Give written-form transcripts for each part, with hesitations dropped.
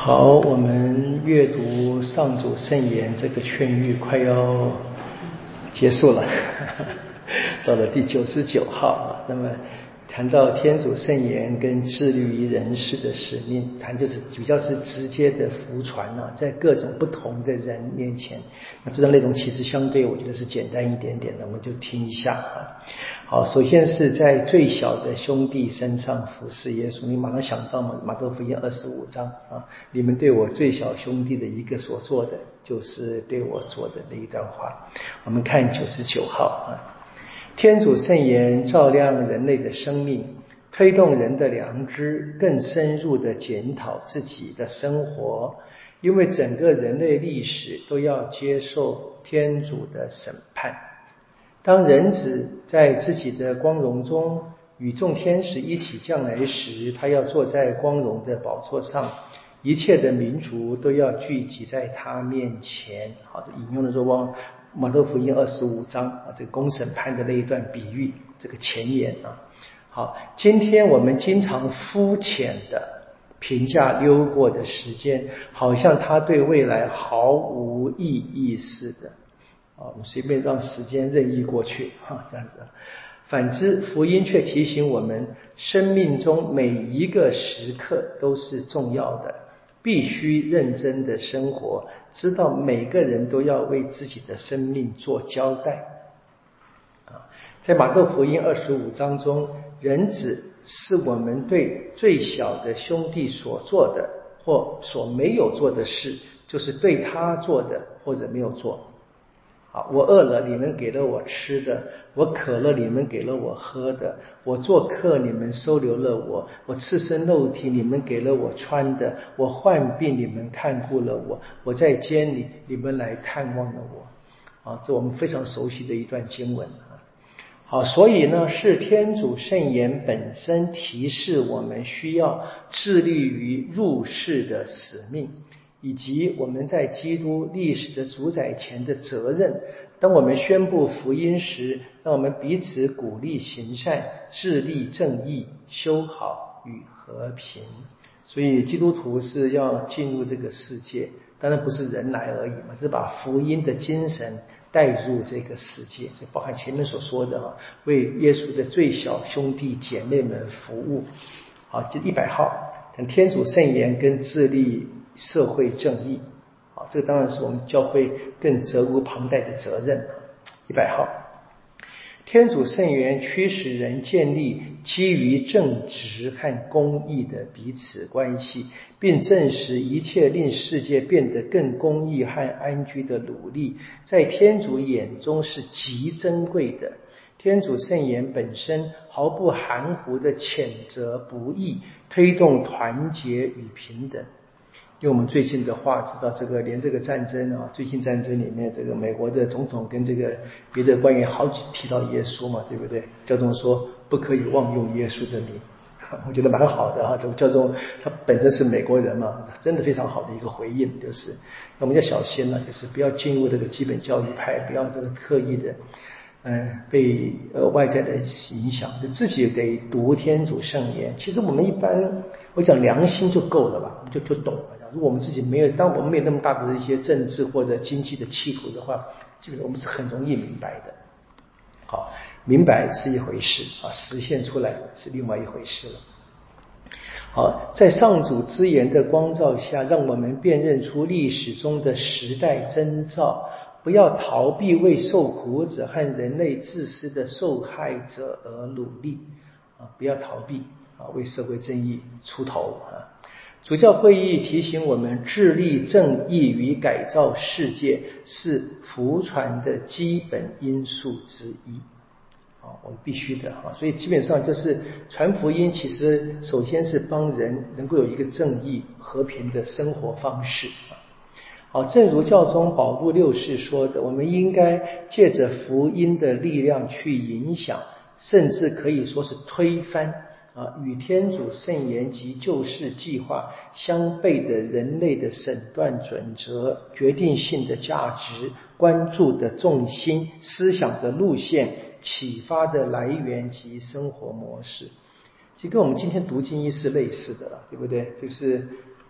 好，我们阅读上主圣言这个劝谕快要结束了，到了第99号啊。那么谈到天主圣言跟致力于人世的使命，谈就是比较是直接的福传啊，在各种不同的人面前。那这段内容其实相对我觉得是简单一点点的，我们就听一下啊。好，首先是在最小的兄弟身上服侍耶稣，你马上想到嘛，马可福音25章啊，你们对我最小兄弟的一个所做的，就是对我做的那一段话。我们看99号啊，天主圣言照亮人类的生命，推动人的良知更深入地检讨自己的生活，因为整个人类历史都要接受天主的审判。当人子在自己的光荣中与众天使一起降来时，他要坐在光荣的宝座上，一切的民族都要聚集在他面前。好，这引用的是马可福音25章啊，这个公审判的那一段比喻，这个前言啊。好，今天我们经常肤浅的评价溜过的时间，好像它对未来毫无意义似的。我们随便让时间任意过去这样子。反之，福音却提醒我们，生命中每一个时刻都是重要的，必须认真的生活，知道每个人都要为自己的生命做交代。在马可福音25章中，人子是我们对最小的兄弟所做的或所没有做的事，就是对他做的或者没有做。我饿了，你们给了我吃的；我渴了，你们给了我喝的；我做客，你们收留了我；我赤身露体，你们给了我穿的；我患病，你们看顾了我；我在监里，你们来探望了我。这我们非常熟悉的一段经文。好，所以呢，是天主圣言本身提示我们需要致力于入世的使命，以及我们在基督历史的主宰前的责任。当我们宣布福音时，让我们彼此鼓励行善，致力正义，修好与和平。所以基督徒是要进入这个世界，当然不是人来而已嘛，是把福音的精神带入这个世界，所以包含前面所说的为耶稣的最小兄弟姐妹们服务。好，就100号，等天主圣言跟致力社会正义。好，这个当然是我们教会更责无旁贷的责任。100号，天主圣言驱使人建立基于正直和公义的彼此关系，并证实一切令世界变得更公义和安居的努力，在天主眼中是极珍贵的。天主圣言本身毫不含糊地谴责不义，推动团结与平等。用我们最近的话知道，这个连这个战争最近战争里面，这个美国的总统跟这个别的官员好几次提到耶稣嘛，对不对？教宗说不可以妄用耶稣的名，我觉得蛮好的这个教宗他本身是美国人嘛，真的非常好的一个回应，就是那我们要小心了，就是不要进入这个基本教义派，不要这个刻意的被外在的影响，就自己得读天主圣言。其实我们一般我讲良心就够了吧，就懂了。如果我们自己没有，当我们没有那么大的一些政治或者经济的企图的话，基本上我们是很容易明白的。好，明白是一回事实现出来是另外一回事了。好，在上主之言的光照下，让我们辨认出历史中的时代征兆，不要逃避为受苦者和人类自私的受害者而努力不要逃避为社会正义出头主教会议提醒我们，致力正义与改造世界是福传的基本因素之一我们必须的所以基本上就是传福音，其实首先是帮人能够有一个正义和平的生活方式正如教宗保禄六世说的，我们应该借着福音的力量去影响，甚至可以说是推翻与天主圣言及救世计划相悖的人类的审断准则、决定性的价值、关注的重心、思想的路线、启发的来源及生活模式。其实跟我们今天读经义是类似的对不对？就是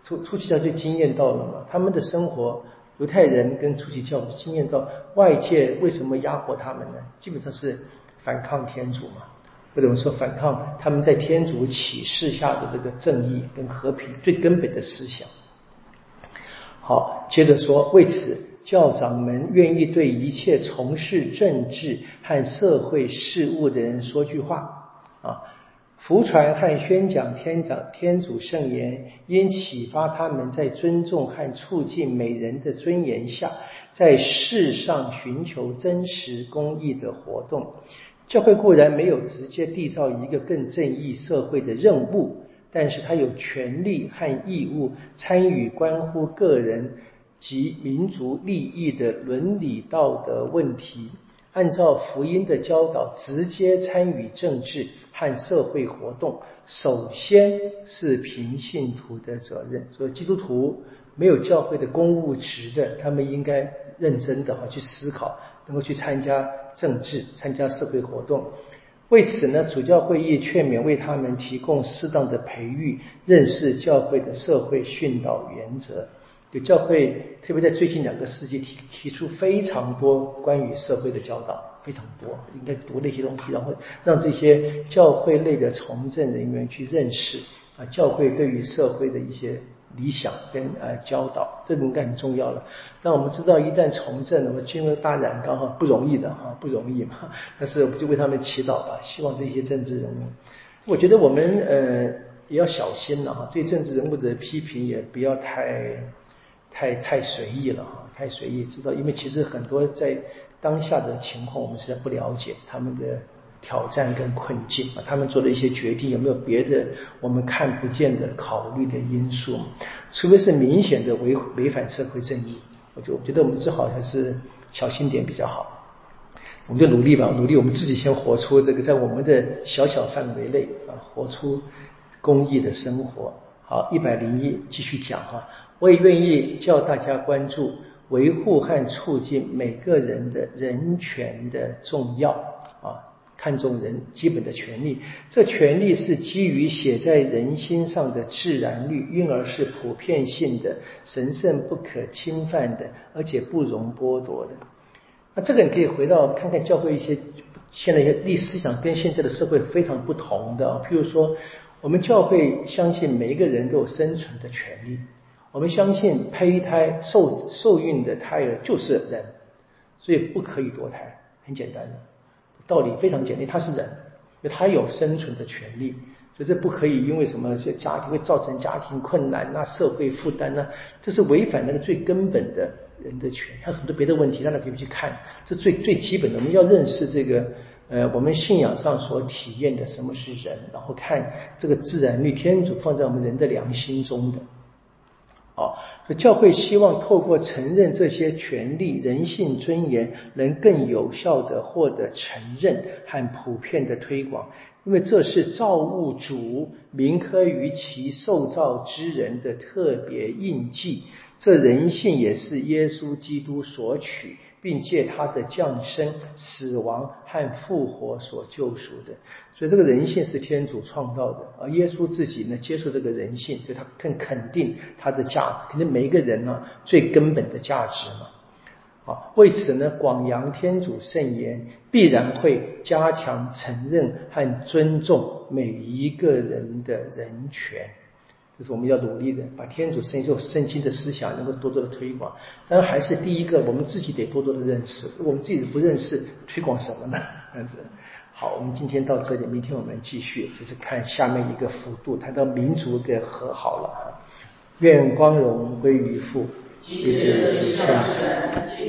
初期教会经验到了嘛，他们的生活，犹太人跟初期教会经验到外界为什么压迫他们呢？基本上是反抗天主嘛，或者我们说反抗他们在天主启示下的这个正义跟和平最根本的思想。好，接着说，为此教长们愿意对一切从事政治和社会事务的人说句话啊，福传和宣讲天主圣言，应启发他们在尊重和促进每人的尊严下，在世上寻求真实公义的活动。教会固然没有直接缔造一个更正义社会的任务，但是它有权利和义务参与关乎个人及民族利益的伦理道德问题，按照福音的教导直接参与政治和社会活动，首先是平信徒的责任。所以基督徒没有教会的公务职的，他们应该认真的去思考，能够去参加政治，参加社会活动。为此呢，主教会议劝勉为他们提供适当的培育，认识教会的社会训导原则。有教会特别在最近2个世纪提出非常多关于社会的教导，非常多，应该读那些东西，然后让这些教会类的从政人员去认识教会对于社会的一些理想跟教导，这个应该很重要了。但我们知道，一旦从政，我们进入大染缸不容易的不容易嘛。但是我们就为他们祈祷吧，希望这些政治人物，我觉得我们也要小心了对政治人物的批评也不要太随意了太随意，知道，因为其实很多在当下的情况，我们实在不了解他们的挑战跟困境他们做的一些决定有没有别的我们看不见的考虑的因素，除非是明显的违反社会正义，我觉得我们最好还是小心点比较好。我们就努力吧，努力我们自己先活出这个，在我们的小范围内活出公益的生活。好，101继续讲我也愿意叫大家关注维护和促进每个人的人权的重要看重人基本的权利，这权利是基于写在人心上的自然律，因而是普遍性的、神圣不可侵犯的，而且不容剥夺的。那这个你可以回到看看教会一些现在一些历史思想跟现在的社会非常不同的譬如说我们教会相信每一个人都有生存的权利，我们相信胚胎受孕的胎儿就是人，所以不可以堕胎，很简单的道理，非常简单，他是人，因为他有生存的权利，所以这不可以因为什么家庭会造成家庭困难社会负担这是违反那个最根本的人的权，还有很多别的问题，大家可以去看，这最基本的，我们要认识这个我们信仰上所体验的什么是人，然后看这个自然律，天主放在我们人的良心中的所以教会希望透过承认这些权利，人性尊严能更有效地获得承认和普遍的推广，因为这是造物主铭刻于其受造之人的特别印记，这人性也是耶稣基督所取，并借他的降生、死亡和复活所救赎的。所以这个人性是天主创造的，而耶稣自己呢接受这个人性，所以他更肯定他的价值，肯定每一个人最根本的价值嘛。为此呢，广扬天主圣言必然会加强承认和尊重每一个人的人权，这是我们要努力的，把天主圣经的思想能够多多的推广。当然还是第一个，我们自己得多多的认识，我们自己不认识，推广什么呢？这样子。好，我们今天到这里，明天我们继续，就是看下面一个幅度，谈到民族的和好了。愿光荣归于父、及子及圣神，直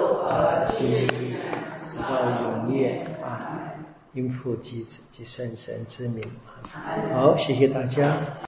到永远因父及子及圣神之名。好，谢谢大家。